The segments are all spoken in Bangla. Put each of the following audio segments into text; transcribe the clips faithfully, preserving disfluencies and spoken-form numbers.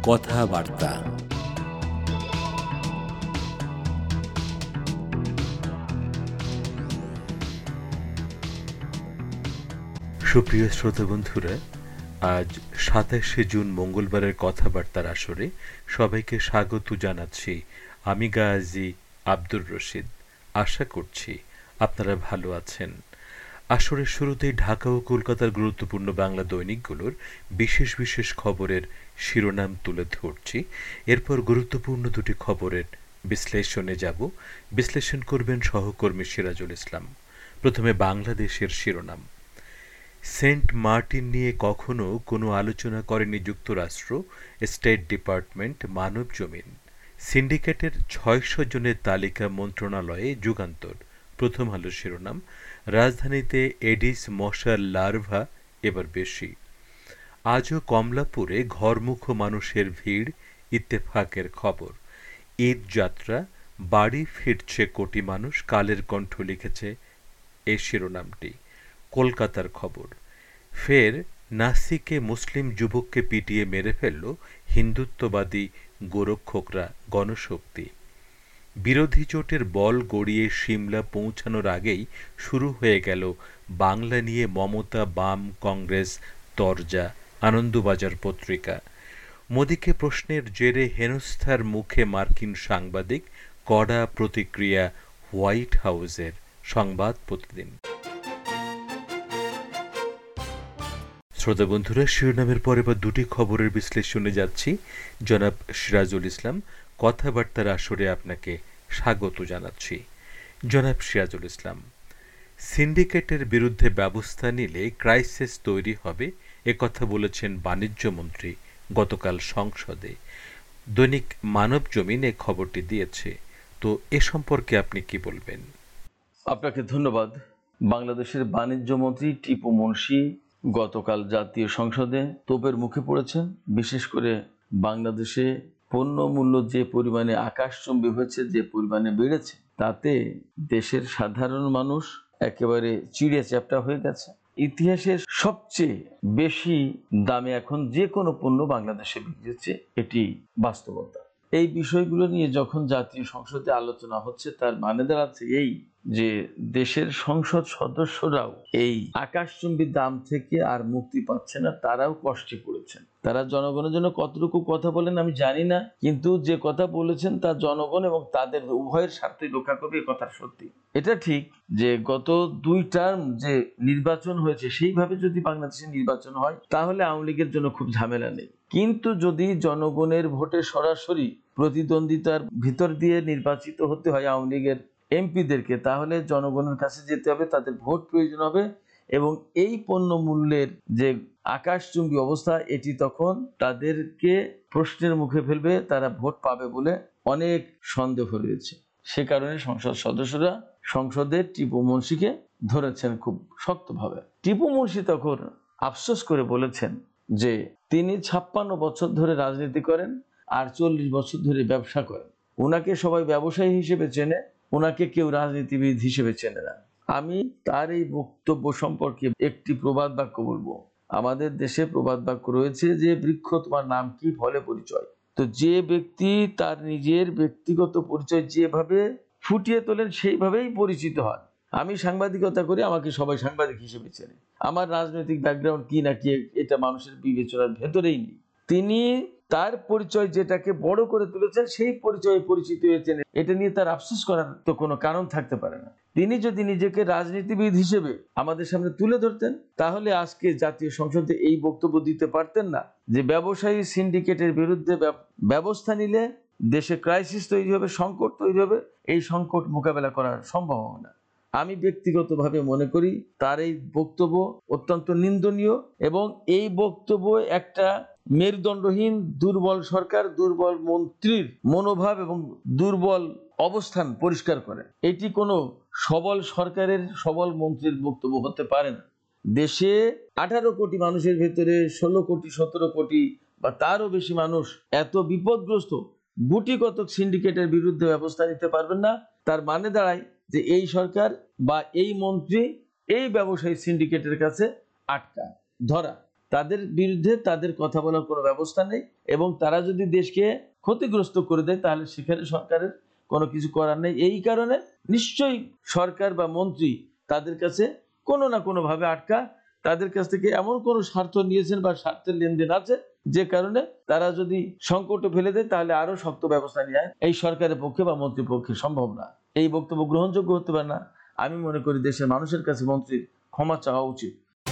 কথাবার্তা। সুপ্রিয় শ্রোতা বন্ধুরা, আজ সাতাশে জুন মঙ্গলবারের কথাবার্তার আসরে সবাইকে স্বাগত জানাচ্ছি। আমি গাজী আব্দুর রশিদ। আশা করছি আপনারা ভালো আছেন। আসরের শুরুতেই ঢাকা ও কলকাতার গুরুত্বপূর্ণ বাংলা দৈনিকগুলোর বিশেষ বিশেষ খবরের শিরোনাম তুলে ধরছি। এরপর গুরুত্বপূর্ণ দুটি খবরের বিশ্লেষণে যাব। বিশ্লেষণ করবেন সহকর্মী সিরাজুল ইসলাম। প্রথমে বাংলাদেশের শিরোনাম। সেন্ট মার্টিন নিয়ে কখনো কোনো আলোচনা করেনি যুক্তরাষ্ট্র, স্টেট ডিপার্টমেন্ট মানবজমিন। সিন্ডিকেটের ছয়শো জনের তালিকা মন্ত্রণালয়ে যুগান্তর। প্রথম আলো শিরোনাম। রাজধানীতে এডিস মশার লার্ভা এবার বেশি। আজও কমলাপুরে ঘরমুখো মানুষের ভিড়, ইত্তেফাকের খবর। ঈদ যাত্রা, বাড়ি ফিরছে কোটি মানুষ, কালের কণ্ঠ লিখেছে এই শিরোনামটি। কলকাতার খবর। ফের নাসিকে মুসলিম যুবককে পিটিয়ে মেরে ফেলল হিন্দুত্ববাদী গোরক্ষকরা, গণশক্তি। বিরোধী জোটের বল গড়িয়ে সিমলা পৌঁছানোর আগেই শুরু হয়ে গেল বাংলা নিয়ে মমতা বাম কংগ্রেস তরজা। আনন্দবাজার পত্রিকা। মোদিকে প্রশ্নের জেরে হেনস্থার মুখে মার্কিন সাংবাদিক, কড়া প্রতিক্রিয়া হোয়াইট হাউসের। সংবাদ প্রতিদিন। শ্রোতা বন্ধুরা, শিরোনামের পরে বা দুটি খবরের বিশ্লেষণে যাচ্ছি। জনাব সিরাজুল ইসলাম, কথাবার্তার আসরে আপনাকে স্বাগত জানাচ্ছি। জনাব সিরাজুল ইসলাম, সিন্ডিকেটের বিরুদ্ধে ব্যবস্থা নিলে ক্রাইসিস তৈরি হবে, একথা বলেছেন বাণিজ্যমন্ত্রী গতকাল সংসদে। দৈনিক মানবজমিন এ খবরটি দিয়েছে। তো এ সম্পর্কে আপনি কি বলবেন? আপনাকে ধন্যবাদ। বাংলাদেশের বাণিজ্যমন্ত্রী টিপু মুনশি গতকাল জাতীয় সংসদে তোপের মুখে পড়েছেন। বিশেষ করে বাংলাদেশে পণ্য মূল্য যে পরিমাণে আকাশচুম্বী হয়েছে, যে পরিমাণে বেড়েছে, তাতে দেশের সাধারণ মানুষ একেবারে চিড়ে চ্যাপ্টা হয়ে গেছে। ইতিহাসের সবচেয়ে বেশি দামে এখন যে কোনো পণ্য বাংলাদেশে বিক্রি হচ্ছে, এটি বাস্তবতা। এই বিষয়গুলো নিয়ে যখন জাতীয় সংসদে আলোচনা হচ্ছে, তার মানে দাঁড়াচ্ছে এই যে দেশের সংসদ সদস্যরাও এই আকাশচুম্বী দাম থেকে আর মুক্তি পাচ্ছে না, তারাও কষ্টে পড়েছেন। তারা জনগণের জন্য কতটুকু কথা বলেন আমি জানি না, কিন্তু যে কথা বলেছেন তা জনগণ এবং তাদের উভয়ের স্বার্থে রক্ষা করবে, কথা সত্যি। এটা ঠিক যে গত দুই টার্ম যে নির্বাচন হয়েছে, সেইভাবে যদি বাংলাদেশে নির্বাচন হয় তাহলে আওয়ামী লীগের জন্য খুব ঝামেলা নেই। কিন্তু যদি জনগণের ভোটে সরাসরি প্রতিদ্বন্দ্বিতার ভিতর দিয়ে নির্বাচিত হতে হয় আওয়ামী লীগের এমপিদেরকে, তাহলে জনগণের কাছে যেতে হবে, তাদের ভোট প্রয়োজন হবে, এবং এই পণ্য মূল্যের যে আকাশচুম্বী অবস্থা, এটি তখন তাদেরকে প্রশ্নের মুখে ফেলবে, তারা ভোট পাবে বলে অনেক সন্দেহ রয়েছে। সে কারণে সংসদ সদস্যরা সংসদে টিপু মুনশিকে ধরেছেন খুব শক্তভাবে। টিপু মুনশি তখন আফসোস করে বলেছেন যে তিনি ছাপ্পান্ন বছর ধরে রাজনীতি করেন আর চল্লিশ বছর ধরে ব্যবসা করেন। ওনাকে সবাই ব্যবসায়ী হিসেবে চেনে, ওনাকে কেউ রাজনীতিবিদ হিসেবে চেনে না। আমি তার এই বক্তব্য সম্পর্কে একটি প্রবাদ বাক্য বলবো। আমাদের দেশে প্রবাদ বাক্য রয়েছে যে বৃক্ষ তোমার নাম কি, ফলে পরিচয়। তো যে ব্যক্তি তার নিজের ব্যক্তিগত পরিচয় যেভাবে ফুটিয়ে তোলেন, সেইভাবেই পরিচিত হন। আমি সাংবাদিকতা করি, আমাকে সবাই সাংবাদিক হিসেবে চেনে। আমার রাজনৈতিক ব্যাকগ্রাউন্ড কি না কি এটা মানুষের বিবেচনার ভেতরেই নেই। তিনি তার পরিচয় যেটাকে বড় করে তুলেছেন, সেই পরিচয়ে পরিচিত হয়েছেন। এটা নিয়ে তার আফসোস করার তো কোনো কারণ থাকতে পারে না। তিনি যদি নিজেকে রাজনীতিবিদ হিসেবে আমাদের সামনে তুলে ধরতেন, তাহলে আজকে জাতীয় সংসদে এই বক্তব্য দিতে পারতেন না যে ব্যবসায়ী সিন্ডিকেটের বিরুদ্ধে ব্যবস্থা নিলে দেশে ক্রাইসিস তৈরি হবে, সংকট তৈরি হবে, এই সংকট মোকাবেলা করার সম্ভব হবে না। আমি ব্যক্তিগতভাবে মনে করি তার এই বক্তব্য অত্যন্ত নিন্দনীয়, এবং এই বক্তব্য একটা মেরুদণ্ডহীন দুর্বল সরকার, দুর্বল মন্ত্রীর মনোভাব এবং দুর্বল অবস্থান পরিষ্কার করে। এটি কোনো সবল সরকারের, সবল মন্ত্রীর বক্তব্য হতে পারে না। দেশে আঠারো কোটি মানুষের ভেতরে ষোলো কোটি সতেরো কোটি বা তারও বেশি মানুষ এত বিপদগ্রস্ত, গুটি কতক সিন্ডিকেটের বিরুদ্ধে ব্যবস্থা নিতে পারবেন না। তার মানে দাঁড়ায় যে এই সরকার বা এই মন্ত্রী এই ব্যবসায়ী সিন্ডিকেটের কাছে আটকা ধরা। তাদের বিরুদ্ধে তাদের কথা বলার কোনো ব্যবস্থা নেই, এবং তারা যদি দেশকে ক্ষতিগ্রস্ত করে দেয় তাহলে সেখানে সরকারের কোনো কিছু করার নেই। এই কারণে নিশ্চয়ই সরকার বা মন্ত্রী তাদের কাছে কোনো না কোনোভাবে আটকা, তাদের কাছ থেকে এমন কোনো স্বার্থ নিয়েছেন বা স্বার্থের লেনদেন আছে যে কারণে তারা যদি সংকটে ফেলে দেয় তাহলে আরো শক্ত ব্যবস্থা নেয় এই সরকারের পক্ষে বা মন্ত্রীর পক্ষে সম্ভব না। এই বক্তব্য গ্রহণযোগ্য হতে পারে না। আমি মনে করি দেশের মানুষের কাছে মন্ত্রীর ক্ষমা চাওয়া উচিত।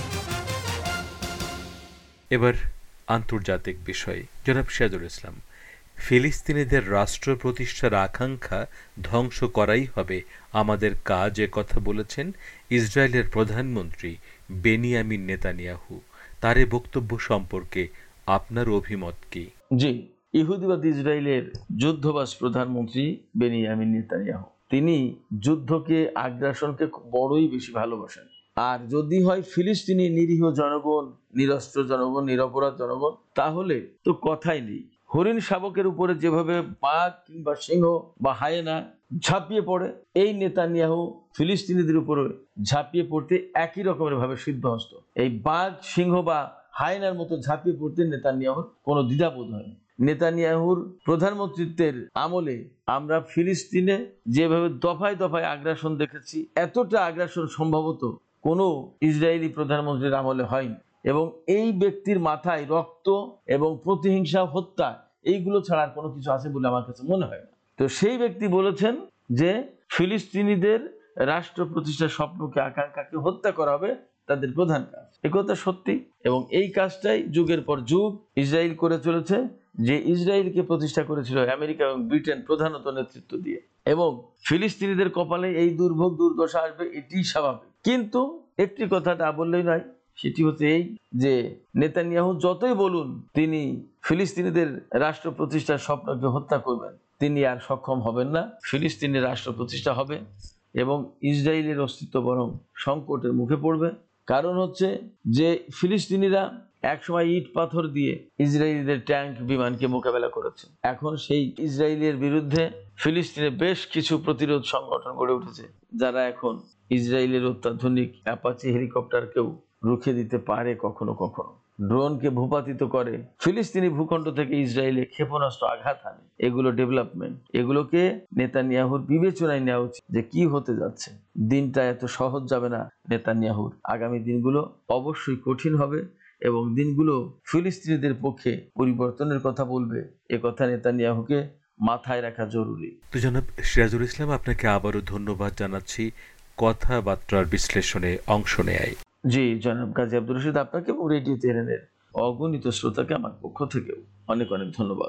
এবার আন্তর্জাতিক বিষয়। জনাব সিরাজুল ইসলাম, ফিলিস্তিনিদের রাষ্ট্র প্রতিষ্ঠার আকাঙ্ক্ষা ধ্বংস করাই হবে আমাদের কাজ, এ কথা বলেছেন ইসরায়েলের প্রধানমন্ত্রী বেনিয়ামিন নেতানিয়াহু। তার এই বক্তব্য সম্পর্কে আপনার অভিমত কি? জি, ইহুদিবাদ ইসরায়েলের যুদ্ধবাজ প্রধানমন্ত্রী বেনিয়ামিন নেতানিয়াহু, তিনি যুদ্ধকে, আগ্রাসনকে বড়ই বেশি ভালোবাসেন। আর যদি হয় ফিলিস্তিনি নিরীহ জনগণ, নিরস্ত্র জনগণ, নিরপরাধ জনগণ, তাহলে তো কথাই নেই। হরিণ শাবকের উপরে যেভাবে বাঘ কিংবা সিংহ বা হায়েনা ঝাঁপিয়ে পড়ে, এই নেতানিয়াহু ফিলিস্তিনিদের উপরে ঝাঁপিয়ে পড়তে একই রকমের ভাবে সিদ্ধহস্ত। এই বাঘ, সিংহ বা হায়েনার মতো ঝাঁপিয়ে পড়তে নেতানিয়াহুর কোনো দ্বিধাবোধ হয়নি। নেতানিয়াহুর প্রধানমন্ত্রীত্বের আমলে আমরা ফিলিস্তিনে যেভাবে দফায় দফায় আগ্রাসন দেখেছি, এতটা আগ্রাসন সম্ভবত কোনো ইসরায়েলি প্রধানমন্ত্রীর আমলে হয়নি। এবং এই ব্যক্তির মাথায় রক্ত এবং প্রতিহিংসা, হত্যা, এইগুলো ছাড়া কোনো কিছু আছে বলে আমার কাছে মনে হয় না। তো সেই ব্যক্তি বলেছেন যে ফিলিস্তিনিদের রাষ্ট্র প্রতিষ্ঠার স্বপ্নকে, আকাঙ্ক্ষাকে হত্যা করা হবে তাদের প্রধান কাজ। একথা সত্যি, এবং এই কাজটাই যুগের পর যুগ ইসরায়েল করে চলেছে। যে ইসরায়েলকে প্রতিষ্ঠা করেছিল আমেরিকা এবং ব্রিটেন প্রধানত নেতৃত্ব দিয়ে, এবং ফিলিস্তিনিদের কপালে এই দুর্ভোগ দুর্দশা আসবে, এটি স্বাভাবিক। কিন্তু একটি কথা না বললেই নয়, সেটি হচ্ছে এই যে নেতানিয়াহু যতই বলুন তিনি ফিলিস্তিনিদের রাষ্ট্র প্রতিষ্ঠার স্বপ্নকে হত্যা করবেন, তিনি আর সক্ষম হবেন না। ফিলিস্তিনের রাষ্ট্র প্রতিষ্ঠা হবে এবং ইসরায়েলের অস্তিত্ব বরং সংকটের মুখে পড়বে। কারণ হচ্ছে যে ফিলিস্তিনিরা একসময় ইট পাথর দিয়ে ইসরায়েলিদের ট্যাঙ্ক, বিমানকে মোকাবেলা করেছে। এখন সেই ইসরায়েলের বিরুদ্ধে ফিলিস্তিনে বেশ কিছু প্রতিরোধ সংগঠন গড়ে উঠেছে, যারা এখন ইসরায়েলের অত্যাধুনিক অ্যাপাচি হেলিকপ্টারকেও রুখে দিতে পারে, কখনো কখনো ড্রোনকে ভূপাতিত করে ফিলিস্তিনি ভূখণ্ড থেকে ইসরায়েলে ক্ষেপণাস্ত্র আঘাত হানে। এগুলো ডেভেলপমেন্ট, এগুলোকে নেতানিয়াহুর বিবেচনায় নেওয়া উচিত যে কি হতে যাচ্ছে। দিনটা এত সহজ যাবে না নেতানিয়াহুর। আগামী দিনগুলো অবশ্যই কঠিন হবে এবং দিনগুলো ফিলিস্তিনিদের পক্ষে পরিবর্তনের কথা বলবে। এ কথা নেতানিয়াহুকে মাথায় রাখা জরুরি। তো জনাব সিরাজুল ইসলাম, আপনাকে আবারও ধন্যবাদ জানাচ্ছি কথাবার্তার বিশ্লেষণে অংশ নেয়। জি জনাব গাজী আব্দুর রশিদ, আপনাকে এবং রেডিও তেহরানের অগণিত শ্রোতাকে আমার পক্ষ থেকেও অনেক অনেক ধন্যবাদ।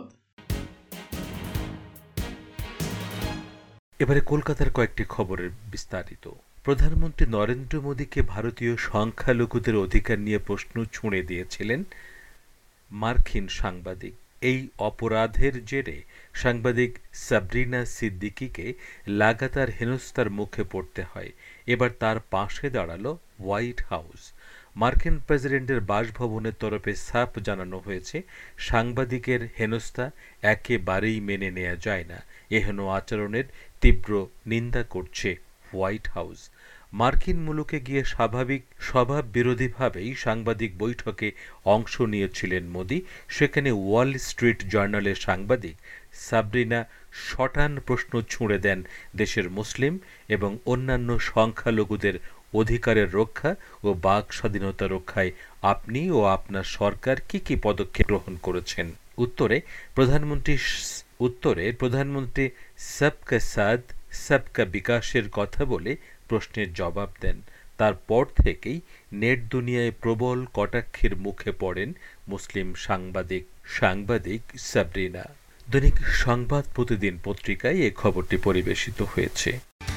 এবারে কলকাতার কয়েকটি খবরের বিস্তারিত। প্রধানমন্ত্রী নরেন্দ্র মোদীকে ভারতীয় সংখ্যালঘুদের অধিকার নিয়ে প্রশ্ন ছুঁড়ে দিয়েছিলেন মার্কিন সাংবাদিক। এই অপরাধের জেরে সাংবাদিক সাবরিনা সিদ্দিকিকে লাগাতার হেনস্থার মুখে পড়তে হয়। এবার তার পাশে দাঁড়ালো হোয়াইট হাউস। মার্কিন প্রেসিডেন্টের বাসভবনের তরফে সাফ জানানো হয়েছে, সাংবাদিকের হেনস্থা একেবারেই মেনে নেওয়া যায় না। এহেন আচরণের তীব্র নিন্দা করছে হোয়াইট হাউস। মার্কিন মুলুকে গিয়ে স্বাভাবিক স্বভাব বিরোধীভাবেই সাংবাদিক বৈঠকে অংশ নিয়েছিলেন মোদি। সেখানে ওয়াল স্ট্রিট জার্নালের সাংবাদিক সাবরিনা শটান প্রশ্ন ছুঁড়ে দেন দেশের মুসলিম এবং অন্যান্য সংখ্যালঘুদের অধিকারের রক্ষা ও বাক স্বাধীনতা রক্ষায় আপনি ও আপনার সরকার কি কি পদক্ষেপ গ্রহণ করেছেন। উত্তরে প্রধানমন্ত্রী উত্তরে প্রধানমন্ত্রী সবকা সাথ সবকা বিকাশের কথা বলে প্রশ্নের জবাব দেন। তারপর থেকেই নেট দুনিয়ায় প্রবল কটাক্ষের মুখে পড়েন মুসলিম সাংবাদিক সাংবাদিক সাবরিনা। দৈনিক সংবাদ প্রতিদিন পত্রিকায় এই খবরটি পরিবেশিত হয়েছে।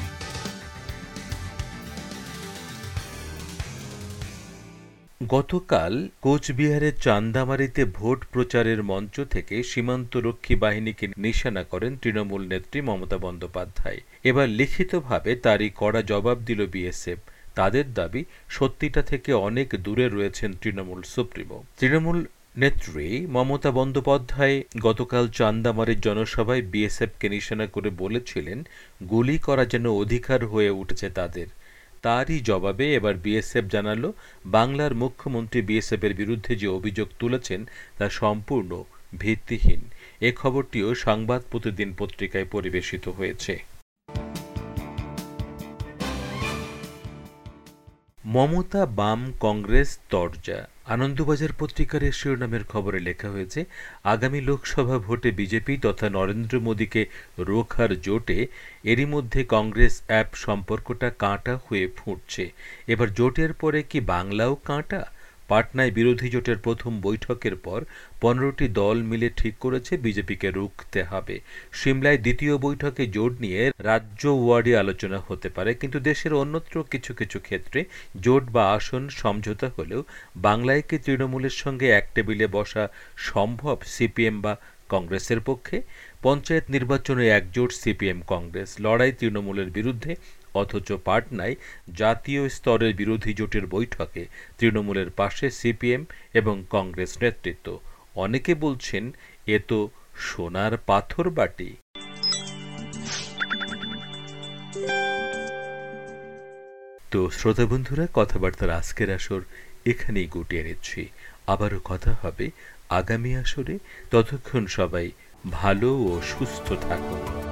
গতকাল কোচবিহারের চান্দামারিতে ভোট প্রচারের মঞ্চ থেকে সীমান্তরক্ষী বাহিনীকে নিশানা করেন তৃণমূল নেত্রী মমতা বন্দ্যোপাধ্যায়। এবার লিখিতভাবে তারই কড়া জবাব দিল বিএসএফ। তাদের দাবি, সত্যিটা থেকে অনেক দূরে রয়েছেন তৃণমূল সুপ্রিমো। তৃণমূল নেত্রী মমতা বন্দ্যোপাধ্যায় গতকাল চান্দামারির জনসভায় বিএসএফকে নিশানা করে বলেছিলেন, গুলি করা যেন অধিকার হয়ে উঠেছে তাদের। তারই জবাবে এবার বিএসএফ জানালো, বাংলার মুখ্যমন্ত্রী বিএসএফের বিরুদ্ধে যে অভিযোগ তুলেছেন তা সম্পূর্ণ ভিত্তিহীন। এ খবরটিও সংবাদ প্রতিদিন পত্রিকায় পরিবেশিত হয়েছে। মমতা বাম কংগ্রেস তরজা। আনন্দবাজার পত্রিকার শিরোনামের খবরে লেখা হয়েছে, আগামী লোকসভা ভোটে বিজেপি তথা নরেন্দ্র মোদীকে রোখার জোটে এরই মধ্যে কংগ্রেস অ্যাপ সম্পর্কটা কাঁটা হয়ে ফুটছে। এবার জোটের পরে কি বাংলাও কাঁটা? পাটনায় বিরোধী জোটের প্রথম বৈঠকের পর পনেরোটি দল মিলে ঠিক করেছে বিজেপিকে রুখতে হবে। সিমলায় দ্বিতীয় বৈঠকে জোট নিয়ে রাজ্য ওয়ার্ডে আলোচনা হতে পারে, কিন্তু দেশের অন্যত্র কিছু কিছু ক্ষেত্রে জোট বা আসন সমঝোতা হলেও বাংলায় কি তৃণমূলের সঙ্গে এক টেবিলে বসা সম্ভব সিপিএম বা কংগ্রেসের পক্ষে? পঞ্চায়েত নির্বাচনে একজোট সিপিএম কংগ্রেস, লড়াই তৃণমূলের বিরুদ্ধে, অথচ পাটনায় জাতীয় স্তরের বিরোধী জোটের বৈঠকে তৃণমূলের পাশে সিপিএম এবং কংগ্রেস নেতৃত্ব। অনেকে বলছেন এ তো সোনার পাথর বাটি। তো শ্রোতা বন্ধুরা, কথাবার্তার আজকের আসর এখানেই গুটিয়ে নিচ্ছি। আবারও কথা হবে আগামী আসরে। ততক্ষণ সবাই ভালো ও সুস্থ থাকুন।